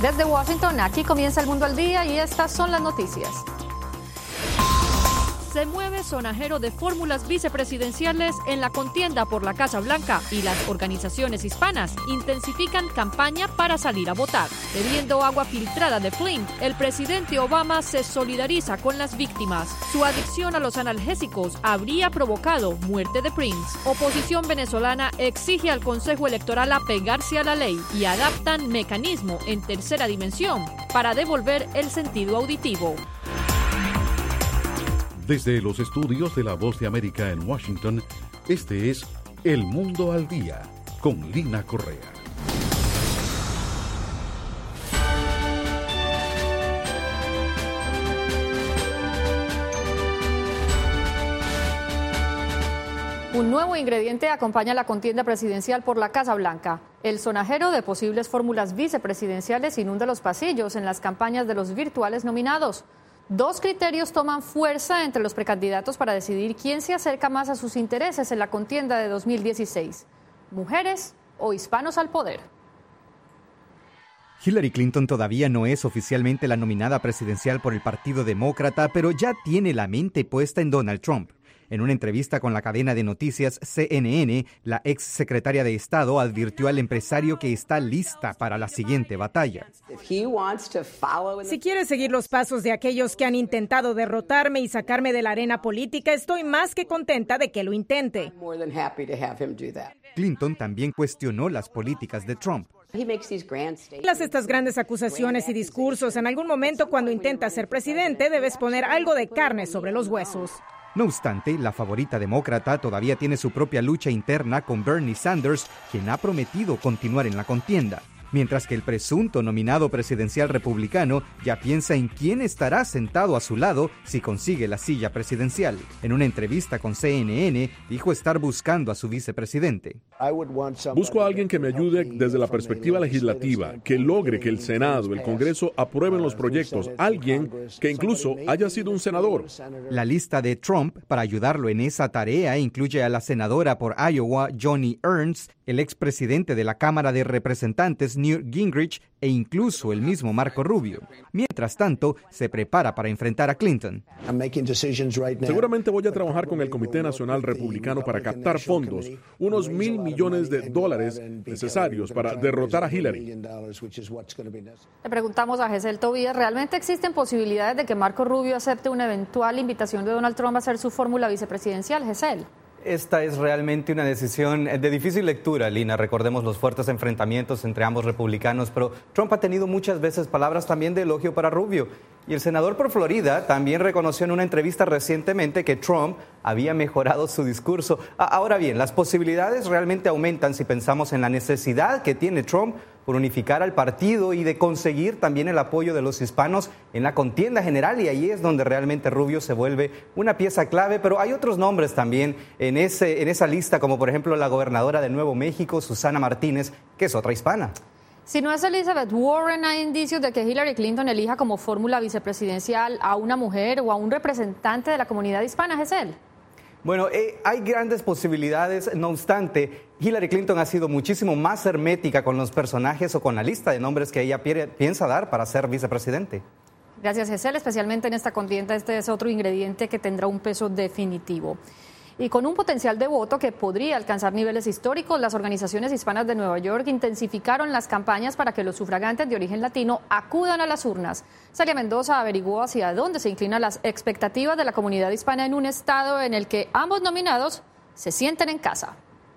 Desde Washington, aquí comienza El Mundo al Día y estas son las noticias. Se mueve sonajero de fórmulas vicepresidenciales en la contienda por la Casa Blanca y las organizaciones hispanas intensifican campaña para salir a votar. Bebiendo agua filtrada de Flint, el presidente Obama se solidariza con las víctimas. Su adicción a los analgésicos habría provocado muerte de Prince. Oposición venezolana exige al Consejo Electoral apegarse a la ley y adaptan mecanismo en tercera dimensión para devolver el sentido auditivo. Desde los estudios de La Voz de América en Washington, este es El Mundo al Día, con Lina Correa. Un nuevo ingrediente acompaña la contienda presidencial por la Casa Blanca. El sonajero de posibles fórmulas vicepresidenciales inunda los pasillos en las campañas de los virtuales nominados. Dos criterios toman fuerza entre los precandidatos para decidir quién se acerca más a sus intereses en la contienda de 2016. ¿Mujeres o hispanos al poder? Hillary Clinton todavía no es oficialmente la nominada presidencial por el Partido Demócrata, pero ya tiene la mente puesta en Donald Trump. En una entrevista con la cadena de noticias CNN, la ex secretaria de Estado advirtió al empresario que está lista para la siguiente batalla. Si quiere seguir los pasos de aquellos que han intentado derrotarme y sacarme de la arena política, estoy más que contenta de que lo intente. Clinton también cuestionó las políticas de Trump. Estas grandes acusaciones y discursos, en algún momento cuando intentas ser presidente, debes poner algo de carne sobre los huesos. No obstante, la favorita demócrata todavía tiene su propia lucha interna con Bernie Sanders, quien ha prometido continuar en la contienda, mientras que el presunto nominado presidencial republicano ya piensa en quién estará sentado a su lado si consigue la silla presidencial. En una entrevista con CNN, dijo estar buscando a su vicepresidente. Busco a alguien que me ayude desde la perspectiva legislativa, que logre que el Senado, el Congreso aprueben los proyectos, alguien que incluso haya sido un senador. La lista de Trump para ayudarlo en esa tarea incluye a la senadora por Iowa, Joni Ernst, el expresidente de la Cámara de Representantes, Newt Gingrich, e incluso el mismo Marco Rubio. Mientras tanto, se prepara para enfrentar a Clinton. Seguramente voy a trabajar con el Comité Nacional Republicano para captar fondos, unos $1,000 millones necesarios para derrotar a Hillary. Le preguntamos a Gesell Tobías, ¿realmente existen posibilidades de que Marco Rubio acepte una eventual invitación de Donald Trump a hacer su fórmula vicepresidencial, Gesell? Esta es realmente una decisión de difícil lectura, Lina. Recordemos los fuertes enfrentamientos entre ambos republicanos, pero Trump ha tenido muchas veces palabras también de elogio para Rubio. Y el senador por Florida también reconoció en una entrevista recientemente que Trump había mejorado su discurso. Ahora bien, las posibilidades realmente aumentan si pensamos en la necesidad que tiene Trump por unificar al partido y de conseguir también el apoyo de los hispanos en la contienda general, y ahí es donde realmente Rubio se vuelve una pieza clave. Pero hay otros nombres también en esa lista, como por ejemplo la gobernadora de Nuevo México, Susana Martínez, que es otra hispana. Si no es Elizabeth Warren, hay indicios de que Hillary Clinton elija como fórmula vicepresidencial a una mujer o a un representante de la comunidad hispana, Gesell. Bueno, hay grandes posibilidades. No obstante, Hillary Clinton ha sido muchísimo más hermética con los personajes o con la lista de nombres que ella piensa dar para ser vicepresidente. Gracias, Gesell. Especialmente en esta contienda, este es otro ingrediente que tendrá un peso definitivo. Y con un potencial de voto que podría alcanzar niveles históricos, las organizaciones hispanas de Nueva York intensificaron las campañas para que los sufragantes de origen latino acudan a las urnas. Celia Mendoza averiguó hacia dónde se inclinan las expectativas de la comunidad hispana en un estado en el que ambos nominados se sienten en casa.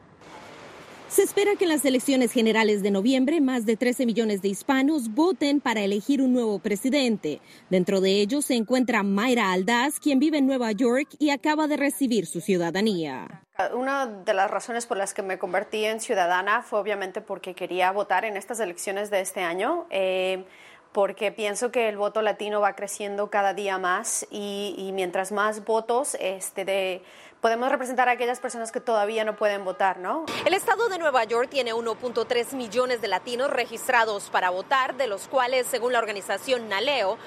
Se espera que en las elecciones generales de noviembre más de 13 millones de hispanos voten para elegir un nuevo presidente. Dentro de ellos se encuentra Mayra Aldaz, quien vive en Nueva York y acaba de recibir su ciudadanía. Una de las razones por las que me convertí en ciudadana fue obviamente porque quería votar en estas elecciones de este año, porque pienso que el voto latino va creciendo cada día más y mientras más votos podemos representar a aquellas personas que todavía no pueden votar, ¿no? El estado de Nueva York tiene 1.3 millones de latinos registrados para votar, de los cuales, según la organización NALEO,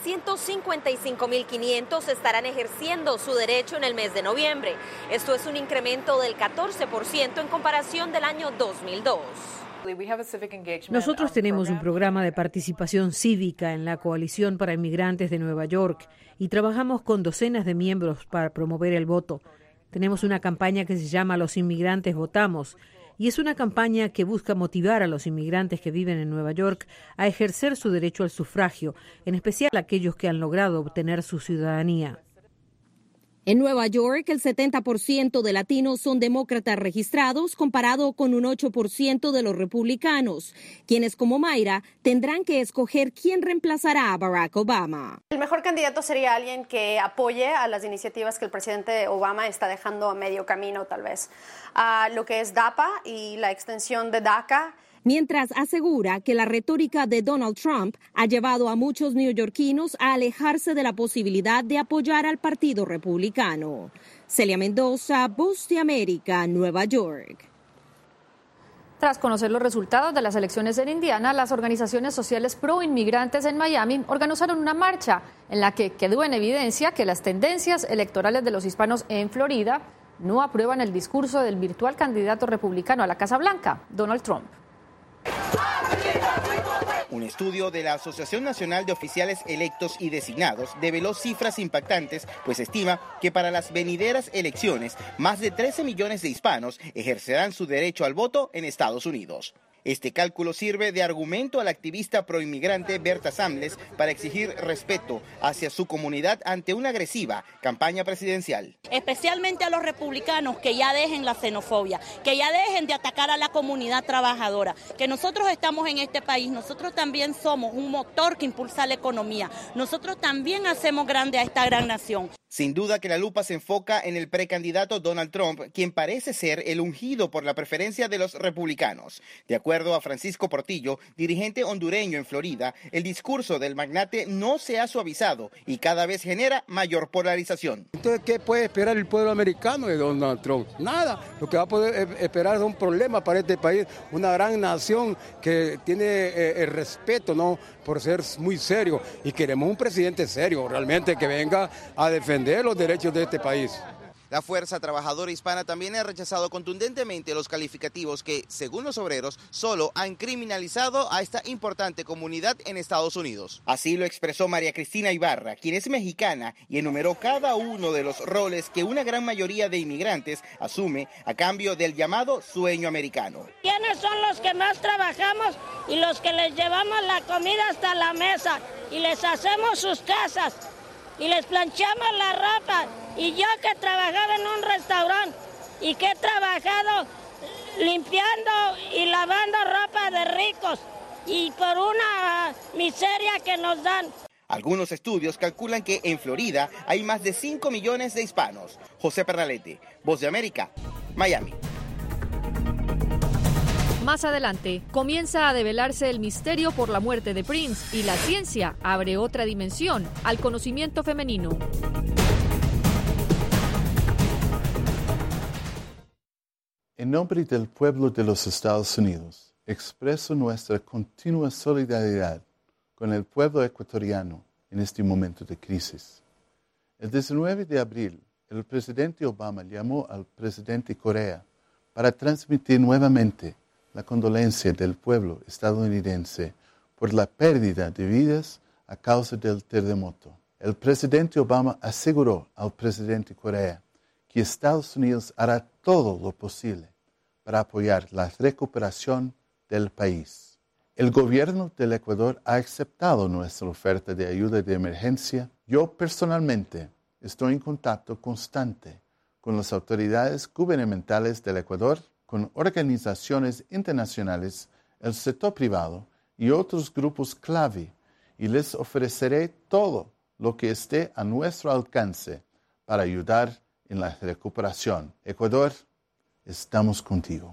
955.500 estarán ejerciendo su derecho en el mes de noviembre. Esto es un incremento del 14% en comparación del año 2002. Nosotros tenemos un programa de participación cívica en la Coalición para Inmigrantes de Nueva York y trabajamos con docenas de miembros para promover el voto. Tenemos una campaña que se llama Los Inmigrantes Votamos y es una campaña que busca motivar a los inmigrantes que viven en Nueva York a ejercer su derecho al sufragio, en especial aquellos que han logrado obtener su ciudadanía. En Nueva York, el 70% de latinos son demócratas registrados, comparado con un 8% de los republicanos, quienes como Mayra tendrán que escoger quién reemplazará a Barack Obama. El mejor candidato sería alguien que apoye a las iniciativas que el presidente Obama está dejando a medio camino, tal vez. Lo que es DAPA y la extensión de DACA. Mientras asegura que la retórica de Donald Trump ha llevado a muchos neoyorquinos a alejarse de la posibilidad de apoyar al Partido Republicano. Celia Mendoza, Voz de América, Nueva York. Tras conocer los resultados de las elecciones en Indiana, las organizaciones sociales pro-inmigrantes en Miami organizaron una marcha en la que quedó en evidencia que las tendencias electorales de los hispanos en Florida no aprueban el discurso del virtual candidato republicano a la Casa Blanca, Donald Trump. Un estudio de la Asociación Nacional de Oficiales Electos y Designados develó cifras impactantes, pues estima que para las venideras elecciones, más de 13 millones de hispanos ejercerán su derecho al voto en Estados Unidos. Este cálculo sirve de argumento al activista proinmigrante Berta Samles para exigir respeto hacia su comunidad ante una agresiva campaña presidencial. Especialmente a los republicanos, que ya dejen la xenofobia, que ya dejen de atacar a la comunidad trabajadora, que nosotros estamos en este país, nosotros también somos un motor que impulsa la economía, nosotros también hacemos grande a esta gran nación. Sin duda que la lupa se enfoca en el precandidato Donald Trump, quien parece ser el ungido por la preferencia de los republicanos. De acuerdo a Francisco Portillo, dirigente hondureño en Florida, el discurso del magnate no se ha suavizado y cada vez genera mayor polarización. Entonces, ¿qué puede esperar el pueblo americano de Donald Trump? Nada. Lo que va a poder esperar es un problema para este país, una gran nación que tiene el respeto, ¿no?, por ser muy serio, y queremos un presidente serio, realmente, que venga a defender los derechos de este país. La Fuerza Trabajadora Hispana también ha rechazado contundentemente los calificativos que, según los obreros, solo han criminalizado a esta importante comunidad en Estados Unidos. Así lo expresó María Cristina Ibarra, quien es mexicana y enumeró cada uno de los roles que una gran mayoría de inmigrantes asume a cambio del llamado sueño americano. ¿Quiénes son los que más trabajamos y los que les llevamos la comida hasta la mesa y les hacemos sus casas y les planchamos la ropa? Y yo que trabajaba en un restaurante y que he trabajado limpiando y lavando ropa de ricos y por una miseria que nos dan. Algunos estudios calculan que en Florida hay más de 5 millones de hispanos. José Pernalete, Voz de América, Miami. Más adelante, comienza a develarse el misterio por la muerte de Prince y la ciencia abre otra dimensión al conocimiento femenino. En nombre del pueblo de los Estados Unidos, expreso nuestra continua solidaridad con el pueblo ecuatoriano en este momento de crisis. El 19 de abril, el presidente Obama llamó al presidente Correa para transmitir nuevamente la condolencia del pueblo estadounidense por la pérdida de vidas a causa del terremoto. El presidente Obama aseguró al presidente Correa que Estados Unidos hará todo lo posible para apoyar la recuperación del país. El gobierno del Ecuador ha aceptado nuestra oferta de ayuda de emergencia. Yo personalmente estoy en contacto constante con las autoridades gubernamentales del Ecuador, con organizaciones internacionales, el sector privado y otros grupos clave, y les ofreceré todo lo que esté a nuestro alcance para ayudar en la recuperación. Ecuador, estamos contigo.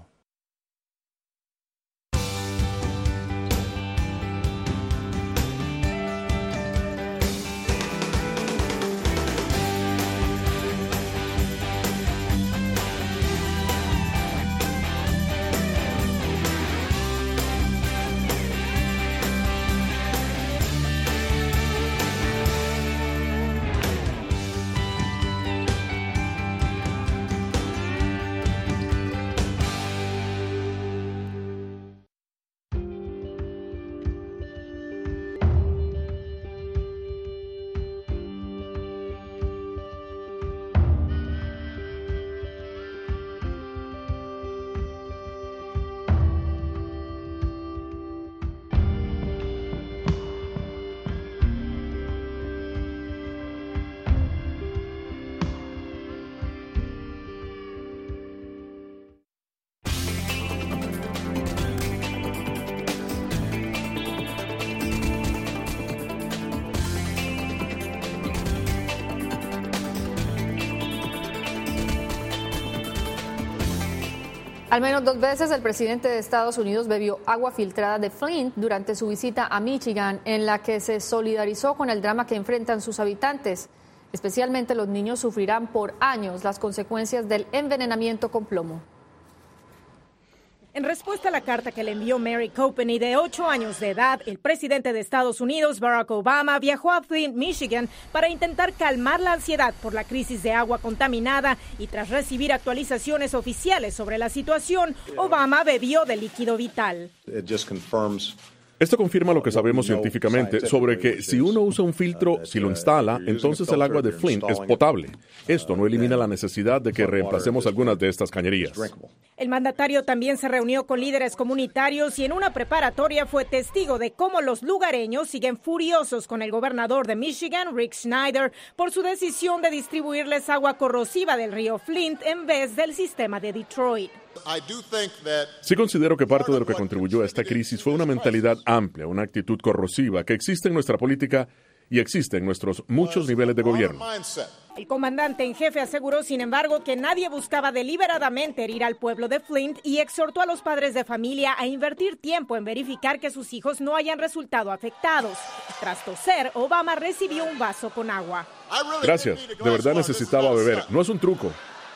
Al menos 2 veces el presidente de Estados Unidos bebió agua filtrada de Flint durante su visita a Michigan, en la que se solidarizó con el drama que enfrentan sus habitantes. Especialmente los niños sufrirán por años las consecuencias del envenenamiento con plomo. En respuesta a la carta que le envió Mary Copeny, de 8 años de edad, el presidente de Estados Unidos, Barack Obama, viajó a Flint, Michigan, para intentar calmar la ansiedad por la crisis de agua contaminada y tras recibir actualizaciones oficiales sobre la situación, Obama bebió de líquido vital. Esto confirma lo que sabemos científicamente sobre que si uno usa un filtro, si lo instala, entonces el agua de Flint es potable. Esto no elimina la necesidad de que reemplacemos algunas de estas cañerías. El mandatario también se reunió con líderes comunitarios y en una preparatoria fue testigo de cómo los lugareños siguen furiosos con el gobernador de Michigan, Rick Snyder, por su decisión de distribuirles agua corrosiva del río Flint en vez del sistema de Detroit. Sí considero que parte de lo que contribuyó a esta crisis fue una mentalidad amplia, una actitud corrosiva que existe en nuestra política y existe en nuestros muchos niveles de gobierno. El comandante en jefe aseguró, sin embargo, que nadie buscaba deliberadamente herir al pueblo de Flint y exhortó a los padres de familia a invertir tiempo en verificar que sus hijos no hayan resultado afectados. Tras toser, Obama recibió un vaso con agua. Gracias, de verdad necesitaba beber, no es un truco.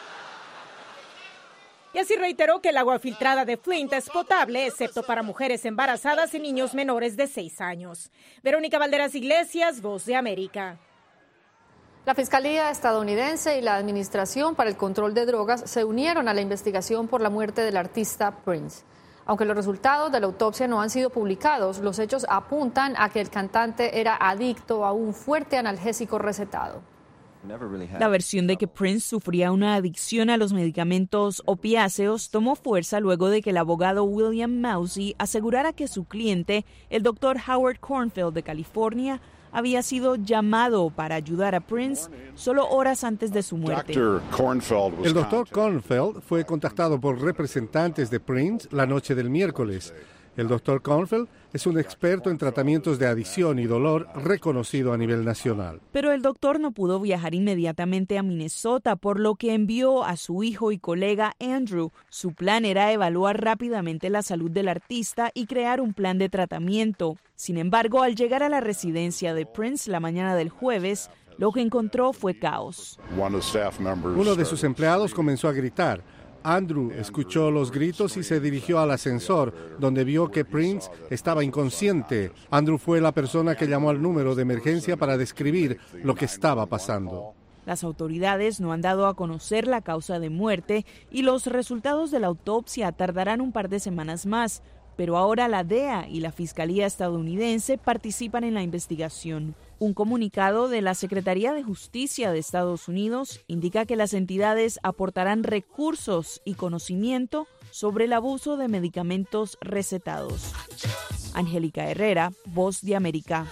Y así reiteró que el agua filtrada de Flint es potable, excepto para mujeres embarazadas y niños menores de 6 años. Verónica Valderas Iglesias, Voz de América. La Fiscalía estadounidense y la Administración para el Control de Drogas se unieron a la investigación por la muerte del artista Prince. Aunque los resultados de la autopsia no han sido publicados, los hechos apuntan a que el cantante era adicto a un fuerte analgésico recetado. La versión de que Prince sufría una adicción a los medicamentos opiáceos tomó fuerza luego de que el abogado William Mousey asegurara que su cliente, el doctor Howard Kornfeld de California, había sido llamado para ayudar a Prince solo horas antes de su muerte. El doctor Kornfeld fue contactado por representantes de Prince la noche del miércoles. El doctor Kornfeld es un experto en tratamientos de adicción y dolor reconocido a nivel nacional. Pero el doctor no pudo viajar inmediatamente a Minnesota, por lo que envió a su hijo y colega Andrew. Su plan era evaluar rápidamente la salud del artista y crear un plan de tratamiento. Sin embargo, al llegar a la residencia de Prince la mañana del jueves, lo que encontró fue caos. Uno de sus empleados comenzó a gritar. Andrew escuchó los gritos y se dirigió al ascensor, donde vio que Prince estaba inconsciente. Andrew fue la persona que llamó al número de emergencia para describir lo que estaba pasando. Las autoridades no han dado a conocer la causa de muerte y los resultados de la autopsia tardarán un par de semanas más, pero ahora la DEA y la Fiscalía estadounidense participan en la investigación. Un comunicado de la Secretaría de Justicia de Estados Unidos indica que las entidades aportarán recursos y conocimiento sobre el abuso de medicamentos recetados. Angélica Herrera, Voz de América.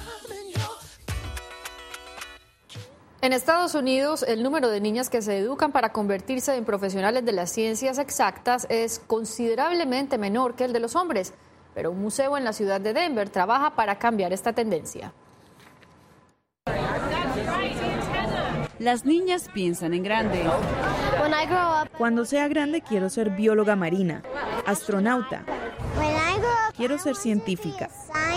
En Estados Unidos, el número de niñas que se educan para convertirse en profesionales de las ciencias exactas es considerablemente menor que el de los hombres, pero un museo en la ciudad de Denver trabaja para cambiar esta tendencia. Las niñas piensan en grande. Cuando sea grande quiero ser bióloga marina, astronauta. Quiero ser científica.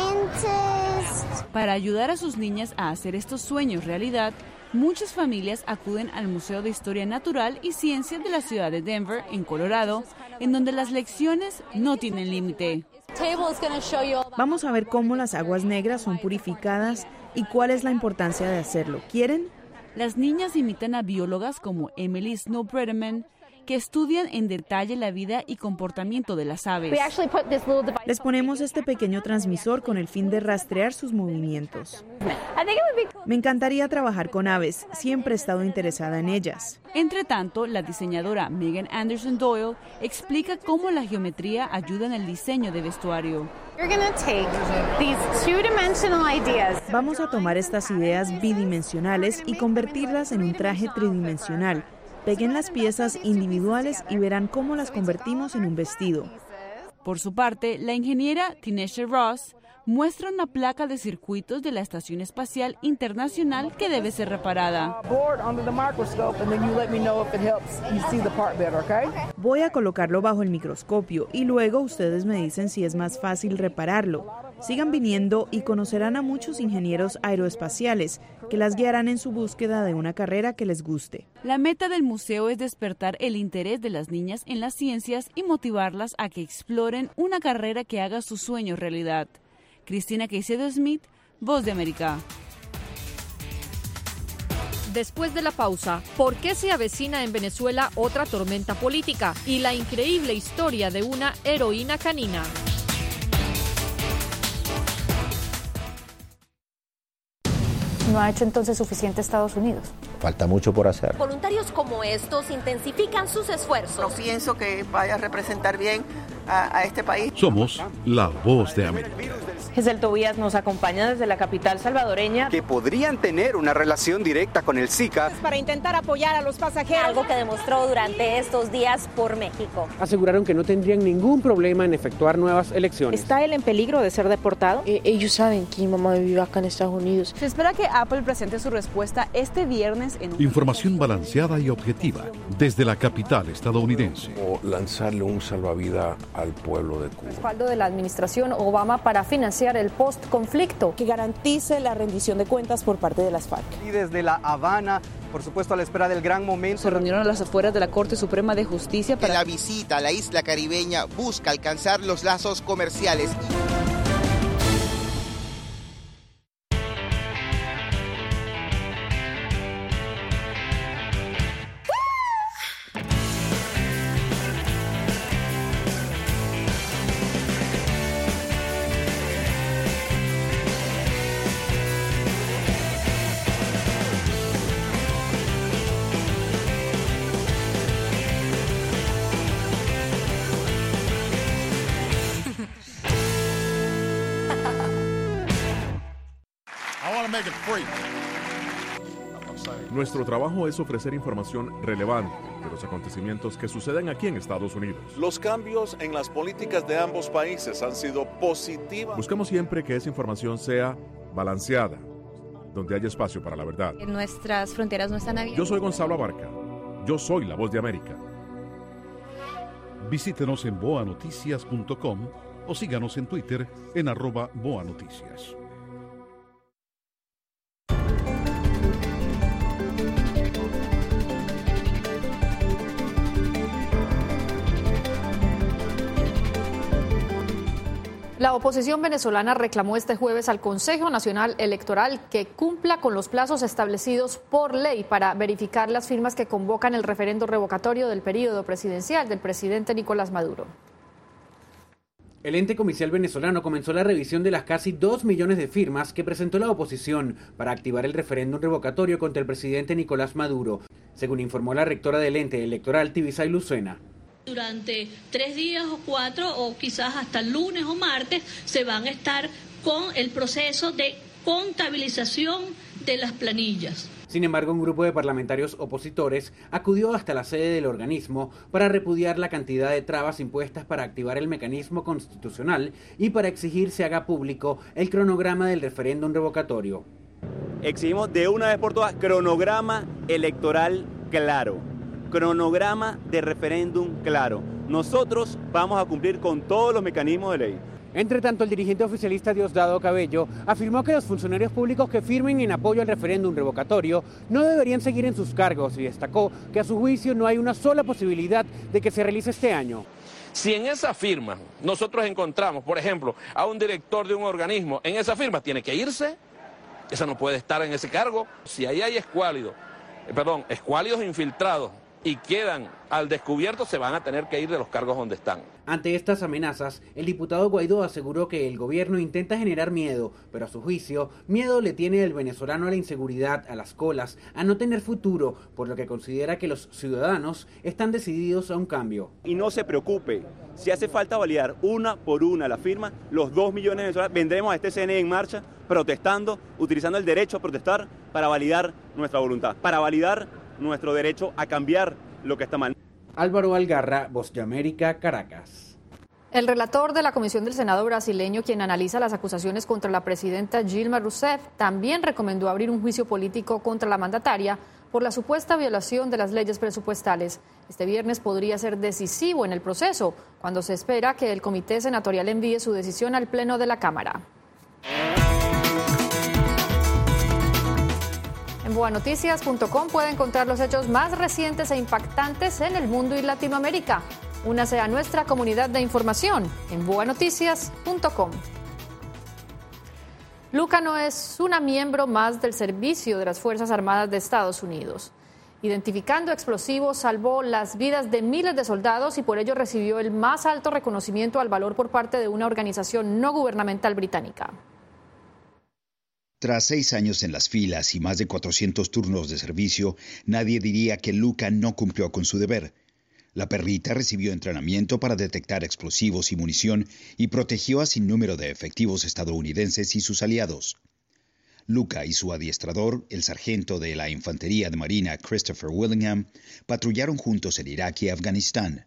Para ayudar a sus niñas a hacer estos sueños realidad, muchas familias acuden al Museo de Historia Natural y Ciencias de la ciudad de Denver, en Colorado, en donde las lecciones no tienen límite. Vamos a ver cómo las aguas negras son purificadas y cuál es la importancia de hacerlo. ¿Quieren? Las niñas imitan a biólogas como Emily Snow Bredeman, que estudian en detalle la vida y comportamiento de las aves. Les ponemos este pequeño transmisor con el fin de rastrear sus movimientos. Me encantaría trabajar con aves, siempre he estado interesada en ellas. Entre tanto, la diseñadora Megan Anderson Doyle explica cómo la geometría ayuda en el diseño de vestuario. Vamos a tomar estas ideas bidimensionales y convertirlas en un traje tridimensional. Peguen las piezas individuales y verán cómo las convertimos en un vestido. Por su parte, la ingeniera Tinesha Ross muestra una placa de circuitos de la Estación Espacial Internacional que debe ser reparada. Voy a colocarlo bajo el microscopio y luego ustedes me dicen si es más fácil repararlo. Sigan viniendo y conocerán a muchos ingenieros aeroespaciales que las guiarán en su búsqueda de una carrera que les guste. La meta del museo es despertar el interés de las niñas en las ciencias y motivarlas a que exploren una carrera que haga sus sueños realidad. Cristina Caicedo Smith, Voz de América. Después de la pausa, ¿por qué se avecina en Venezuela otra tormenta política? Y la increíble historia de una heroína canina. ¿No ha hecho entonces suficiente Estados Unidos? Falta mucho por hacer. Voluntarios como estos intensifican sus esfuerzos. No pienso que vaya a representar bien a este país. Somos la Voz de América. Giselle Tobías nos acompaña desde la capital salvadoreña. Que podrían tener una relación directa con el Zika. Para intentar apoyar a los pasajeros. Algo que demostró durante estos días por México. Aseguraron que no tendrían ningún problema en efectuar nuevas elecciones. ¿Está él en peligro de ser deportado? Ellos saben que mi mamá vive acá en Estados Unidos. Se espera que Apple presente su respuesta este viernes en un... Información balanceada y objetiva desde la capital estadounidense. O lanzarle un salvavidas al pueblo de Cuba. Respaldo de la administración Obama para financiar el post-conflicto. Que garantice la rendición de cuentas por parte de las FARC. Y desde La Habana, por supuesto a la espera del gran momento. Se reunieron a las afueras de la Corte Suprema de Justicia para... La visita a la isla caribeña busca alcanzar los lazos comerciales. Nuestro trabajo es ofrecer información relevante de los acontecimientos que suceden aquí en Estados Unidos. Los cambios en las políticas de ambos países han sido positivos. Buscamos siempre que esa información sea balanceada, donde haya espacio para la verdad. Nuestras fronteras no están abiertas. Yo soy Gonzalo Abarca. Yo soy la Voz de América. Visítenos en boanoticias.com o síganos en Twitter en @boanoticias. La oposición venezolana reclamó este jueves al Consejo Nacional Electoral que cumpla con los plazos establecidos por ley para verificar las firmas que convocan el referendo revocatorio del periodo presidencial del presidente Nicolás Maduro. El ente comicial venezolano comenzó la revisión de las casi 2 millones de firmas que presentó la oposición para activar el referéndum revocatorio contra el presidente Nicolás Maduro, según informó la rectora del ente electoral, Tibisay Lucena. Durante 3 días o 4 o quizás hasta lunes o martes se van a estar con el proceso de contabilización de las planillas. Sin embargo, un grupo de parlamentarios opositores acudió hasta la sede del organismo para repudiar la cantidad de trabas impuestas para activar el mecanismo constitucional y para exigir se haga público el cronograma del referéndum revocatorio. Exigimos de una vez por todas cronograma electoral claro. Cronograma de referéndum claro. Nosotros vamos a cumplir con todos los mecanismos de ley. Entre tanto, el dirigente oficialista Diosdado Cabello afirmó que los funcionarios públicos que firmen en apoyo al referéndum revocatorio no deberían seguir en sus cargos y destacó que a su juicio no hay una sola posibilidad de que se realice este año. Si en esa firma nosotros encontramos, por ejemplo, a un director de un organismo, en esa firma tiene que irse, esa no puede estar en ese cargo. Si ahí hay escuálidos infiltrados, y quedan al descubierto, se van a tener que ir de los cargos donde están. Ante estas amenazas, el diputado Guaidó aseguró que el gobierno intenta generar miedo, pero a su juicio, miedo le tiene el venezolano a la inseguridad, a las colas, a no tener futuro, por lo que considera que los ciudadanos están decididos a un cambio. Y no se preocupe, si hace falta validar una por una la firma, los 2 millones de venezolanos vendremos a este CNE en marcha, protestando, utilizando el derecho a protestar para validar nuestra voluntad, para validar nuestro derecho a cambiar lo que está mal. Álvaro Algarra, Voz de América, Caracas. El relator de la Comisión del Senado brasileño, quien analiza las acusaciones contra la presidenta Dilma Rousseff, también recomendó abrir un juicio político contra la mandataria por la supuesta violación de las leyes presupuestales. Este viernes podría ser decisivo en el proceso, cuando se espera que el comité senatorial envíe su decisión al Pleno de la Cámara. En boanoticias.com puede encontrar los hechos más recientes e impactantes en el mundo y Latinoamérica. Únase a nuestra comunidad de información en boanoticias.com. Luca no es una miembro más del servicio de las Fuerzas Armadas de Estados Unidos. Identificando explosivos, salvó las vidas de miles de soldados y por ello recibió el más alto reconocimiento al valor por parte de una organización no gubernamental británica. Tras 6 años en las filas y más de 400 turnos de servicio, nadie diría que Luca no cumplió con su deber. La perrita recibió entrenamiento para detectar explosivos y munición y protegió a sinnúmero de efectivos estadounidenses y sus aliados. Luca y su adiestrador, el sargento de la Infantería de Marina Christopher Willingham, patrullaron juntos en Irak y Afganistán.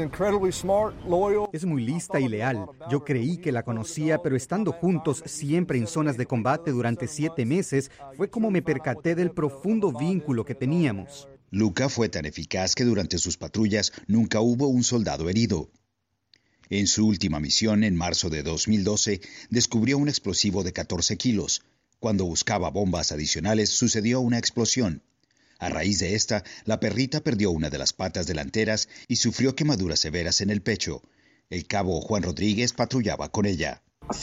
Es muy lista y leal. Yo creí que la conocía, pero estando juntos siempre en zonas de combate durante 7 meses, fue como me percaté del profundo vínculo que teníamos. Luca fue tan eficaz que durante sus patrullas nunca hubo un soldado herido. En su última misión, en marzo de 2012, descubrió un explosivo de 14 kilos. Cuando buscaba bombas adicionales, sucedió una explosión. A raíz de esta, la perrita perdió una de las patas delanteras y sufrió quemaduras severas en el pecho. El cabo Juan Rodríguez patrullaba con ella.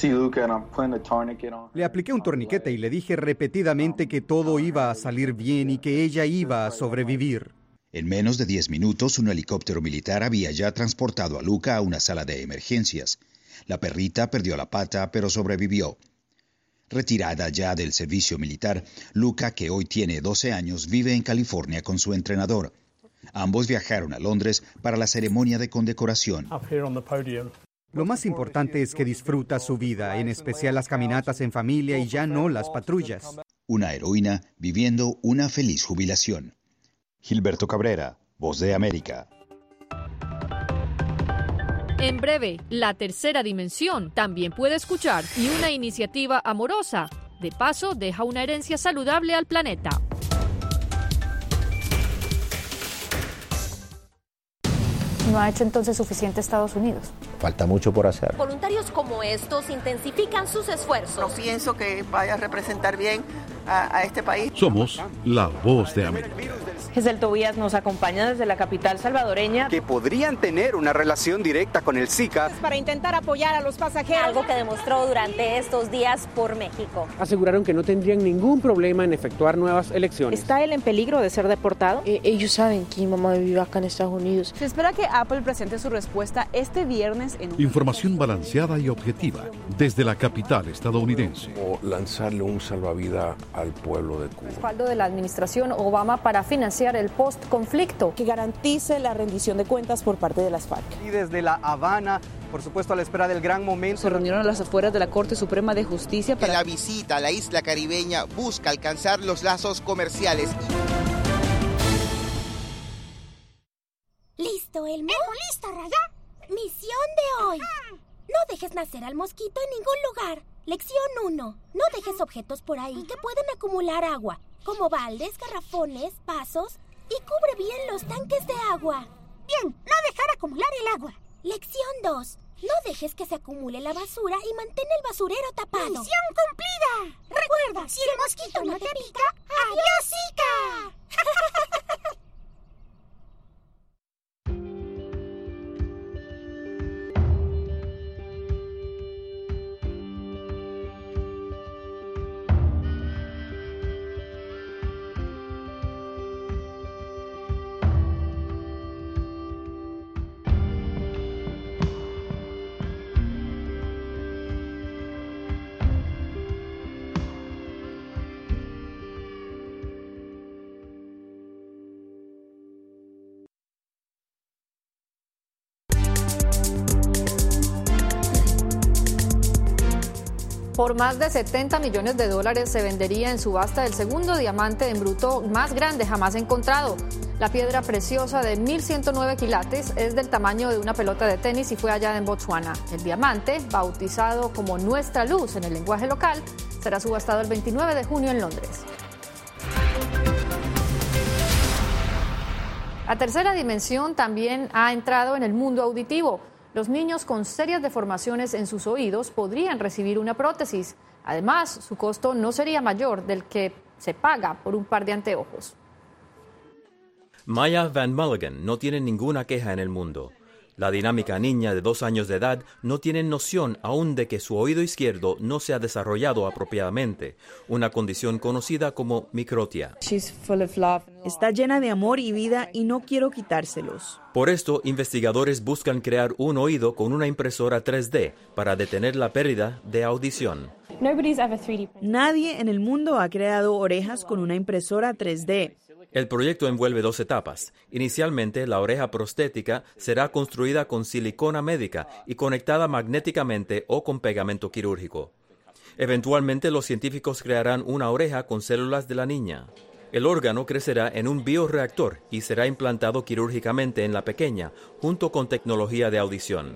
Le apliqué un torniquete y le dije repetidamente que todo iba a salir bien y que ella iba a sobrevivir. En menos de 10 minutos, un helicóptero militar había ya transportado a Luca a una sala de emergencias. La perrita perdió la pata, pero sobrevivió. Retirada ya del servicio militar, Luca, que hoy tiene 12 años, vive en California con su entrenador. Ambos viajaron a Londres para la ceremonia de condecoración. Lo más importante es que disfruta su vida, en especial las caminatas en familia y ya no las patrullas. Una heroína viviendo una feliz jubilación. Gilberto Cabrera, Voz de América. En breve, La Tercera Dimensión también puede escuchar y una iniciativa amorosa. De paso, deja una herencia saludable al planeta. ¿No ha hecho entonces suficiente Estados Unidos? Falta mucho por hacer. Voluntarios como estos intensifican sus esfuerzos. No pienso que vaya a representar bien a este país. Somos la Voz de América. Giselle Tobías nos acompaña desde la capital salvadoreña. Que podrían tener una relación directa con el Zika. Para intentar apoyar a los pasajeros. Algo que demostró durante estos días por México. Aseguraron que no tendrían ningún problema en efectuar nuevas elecciones. ¿Está él en peligro de ser deportado? Ellos saben que mi mamá vive acá en Estados Unidos. Se espera que Apple presente su respuesta este viernes en Información balanceada y objetiva desde la capital estadounidense. O lanzarle un salvavidas al pueblo de Cuba. Respaldo de la administración Obama para financiar el post-conflicto. Que garantice la rendición de cuentas por parte de las FARC. Y desde La Habana, por supuesto a la espera del gran momento. Se reunieron a las afueras de la Corte Suprema de Justicia para... La visita a la isla caribeña busca alcanzar los lazos comerciales. ¿Listo, Elmo? ¿Listo, Raya? Misión de hoy. No dejes nacer al mosquito en ningún lugar. Lección 1. No dejes objetos por ahí que pueden acumular agua, como baldes, garrafones, vasos, y cubre bien los tanques de agua. Bien, no dejar acumular el agua. Lección 2. No dejes que se acumule la basura y mantén el basurero tapado. ¡Misión cumplida! Recuerda, si el mosquito no te pica, ¡adiós, Zika! Por más de $70 millones se vendería en subasta el segundo diamante en bruto más grande jamás encontrado. La piedra preciosa de 1.109 quilates es del tamaño de una pelota de tenis y fue hallada en Botsuana. El diamante, bautizado como Nuestra Luz en el lenguaje local, será subastado el 29 de junio en Londres. La tercera dimensión también ha entrado en el mundo auditivo. Los niños con serias deformaciones en sus oídos podrían recibir una prótesis. Además, su costo no sería mayor del que se paga por un par de anteojos. Maya Van Mulligan no tiene ninguna queja en el mundo. La dinámica niña de 2 años de edad no tiene noción aún de que su oído izquierdo no se ha desarrollado apropiadamente, una condición conocida como microtia. Está llena de amor y vida y no quiero quitárselos. Por esto, investigadores buscan crear un oído con una impresora 3D para detener la pérdida de audición. Nadie en el mundo ha creado orejas con una impresora 3D. El proyecto envuelve 2 etapas. Inicialmente, la oreja prostética será construida con silicona médica y conectada magnéticamente o con pegamento quirúrgico. Eventualmente, los científicos crearán una oreja con células de la niña. El órgano crecerá en un bioreactor y será implantado quirúrgicamente en la pequeña, junto con tecnología de audición.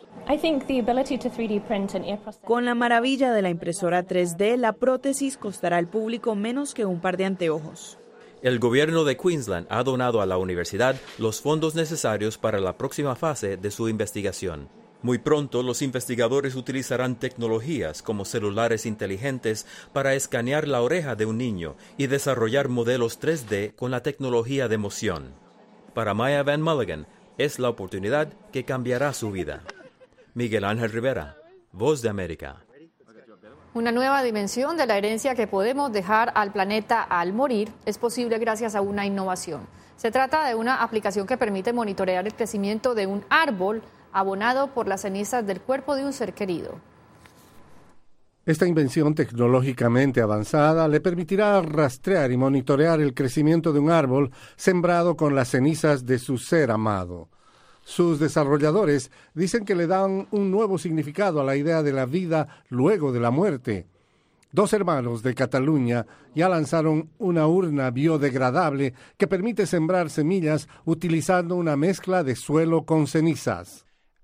Con la maravilla de la impresora 3D, la prótesis costará al público menos que un par de anteojos. El gobierno de Queensland ha donado a la universidad los fondos necesarios para la próxima fase de su investigación. Muy pronto, los investigadores utilizarán tecnologías como celulares inteligentes para escanear la oreja de un niño y desarrollar modelos 3D con la tecnología de moción. Para Maya Van Mulligan, es la oportunidad que cambiará su vida. Miguel Ángel Rivera, Voz de América. Una nueva dimensión de la herencia que podemos dejar al planeta al morir es posible gracias a una innovación. Se trata de una aplicación que permite monitorear el crecimiento de un árbol abonado por las cenizas del cuerpo de un ser querido. Esta invención tecnológicamente avanzada le permitirá rastrear y monitorear el crecimiento de un árbol sembrado con las cenizas de su ser amado. Sus desarrolladores dicen que le dan un nuevo significado a la idea de la vida luego de la muerte. 2 hermanos de Cataluña ya lanzaron una urna biodegradable que permite sembrar semillas utilizando una mezcla de suelo con cenizas.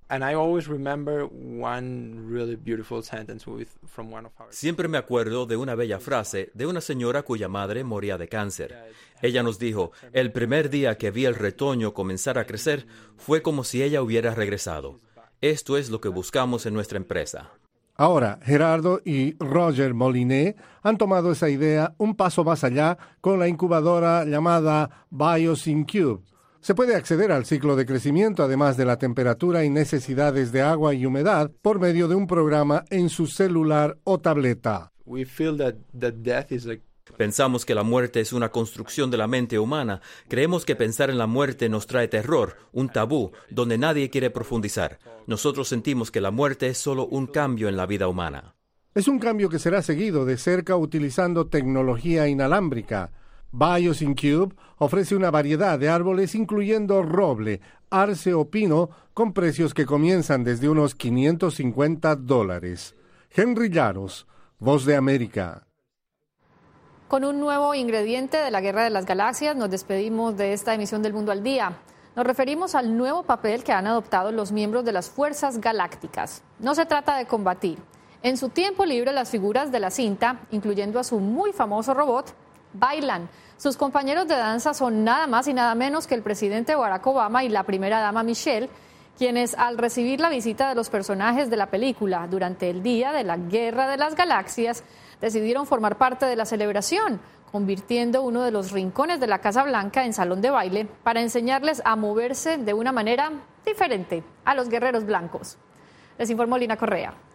Siempre me acuerdo de una bella frase de una señora cuya madre moría de cáncer. Ella nos dijo, el primer día que vi el retoño comenzar a crecer fue como si ella hubiera regresado. Esto es lo que buscamos en nuestra empresa. Ahora, Gerardo y Roger Moliné han tomado esa idea un paso más allá con la incubadora llamada BioSynCube. Se puede acceder al ciclo de crecimiento, además de la temperatura y necesidades de agua y humedad, por medio de un programa en su celular o tableta. Pensamos que la muerte es una construcción de la mente humana. Creemos que pensar en la muerte nos trae terror, un tabú, donde nadie quiere profundizar. Nosotros sentimos que la muerte es solo un cambio en la vida humana. Es un cambio que será seguido de cerca utilizando tecnología inalámbrica. BioSynCube ofrece una variedad de árboles incluyendo roble, arce o pino con precios que comienzan desde unos $550. Henry Llanos, Voz de América. Con un nuevo ingrediente de la Guerra de las Galaxias nos despedimos de esta emisión del Mundo al Día. Nos referimos al nuevo papel que han adoptado los miembros de las Fuerzas Galácticas. No se trata de combatir. En su tiempo libre, las figuras de la cinta, incluyendo a su muy famoso robot, bailan. Sus compañeros de danza son nada más y nada menos que el presidente Barack Obama y la primera dama Michelle, quienes al recibir la visita de los personajes de la película durante el día de la Guerra de las Galaxias, decidieron formar parte de la celebración, convirtiendo uno de los rincones de la Casa Blanca en salón de baile para enseñarles a moverse de una manera diferente a los guerreros blancos. Les informó Lina Correa.